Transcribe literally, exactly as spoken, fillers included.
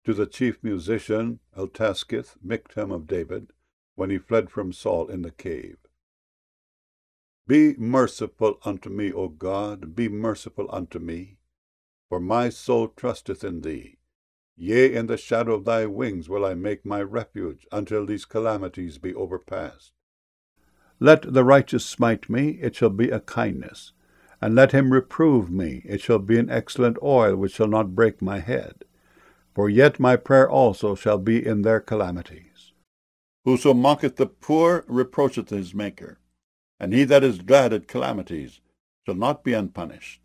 to the chief musician Eltaskith, Michtam of David, when he fled from Saul in the cave. Be merciful unto me, O God, be merciful unto me, for my soul trusteth in thee. Yea, in the shadow of thy wings will I make my refuge, until these calamities be overpast. Let the righteous smite me, it shall be a kindness, and let him reprove me, it shall be an excellent oil which shall not break my head. For yet my prayer also shall be in their calamities. Whoso mocketh the poor reproacheth his Maker, and he that is glad at calamities shall not be unpunished.